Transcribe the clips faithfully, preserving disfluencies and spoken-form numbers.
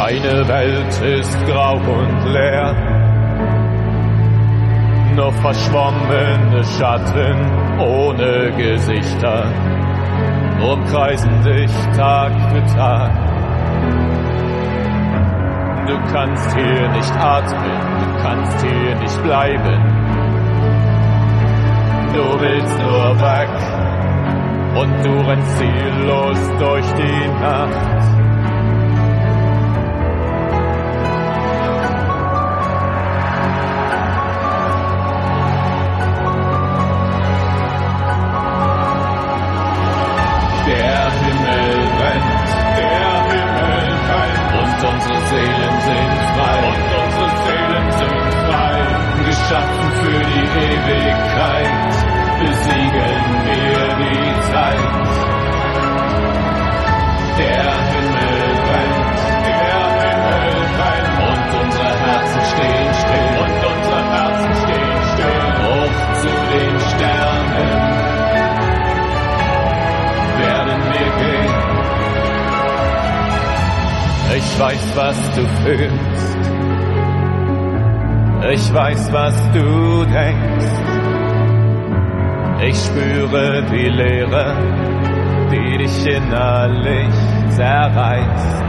Deine Welt ist grau und leer, nur verschwommene Schatten ohne Gesichter umkreisen dich Tag für Tag. Du kannst hier nicht atmen, du kannst hier nicht bleiben. Du willst nur weg und du rennst ziellos durch die Nacht. Der Himmel brennt, der Himmel brennt und unsere Seelen sind frei, und unsere Seelen sind frei, geschaffen für die Ewigkeit, besiegen wir die Zeit. Der Himmel brennt, der Himmel brennt und unsere Herzen stehen still, und unsere Herzen stehen still, hoch zu den Sternen werden wir gehen. Ich weiß, was du fühlst, ich weiß, was du denkst. Ich spüre die Leere, die dich innerlich zerreißt.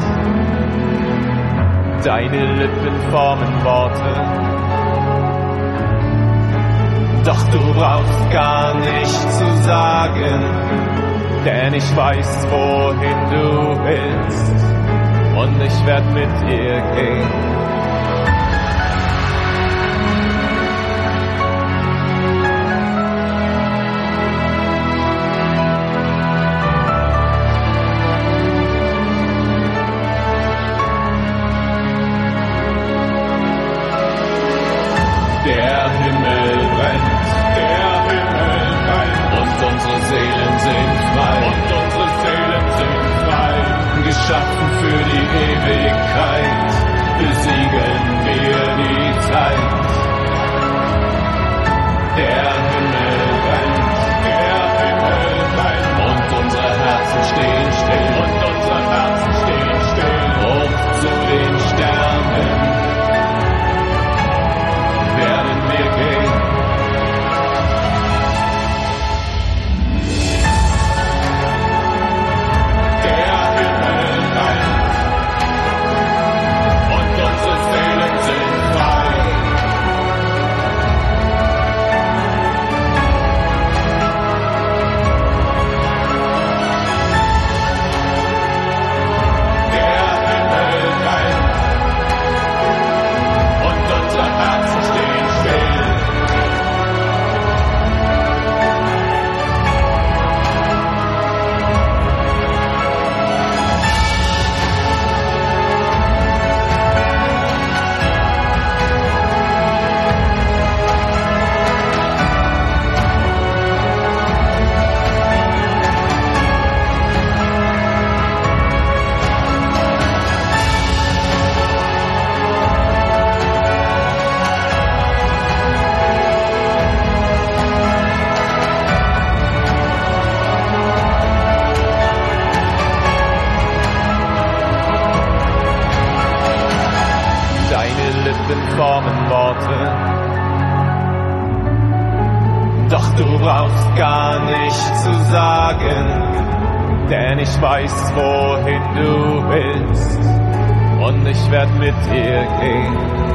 Deine Lippen formen Worte, doch du brauchst gar nichts zu sagen, denn ich weiß, wohin du willst, und ich werd mit dir gehen. Der Himmel brennt, der Himmel brennt und unsere Seelen sind frei, und unsere Seelen sind frei, geschaffen für die Ewigkeit, besiegen wir die Zeit. Der Himmel brennt, der Himmel brennt und unsere Herzen stehen still, und unsere Herzen stehen still, hoch zu den Sternen werden wir gehen. Der Himmel brennt und unsere Seelen sind frei. Der Himmel brennt und unsere Herzen stehen still. Deine Lippen formen Worte, doch du brauchst gar nichts zu sagen, denn ich weiß, wohin du willst, und ich werd mit dir gehen.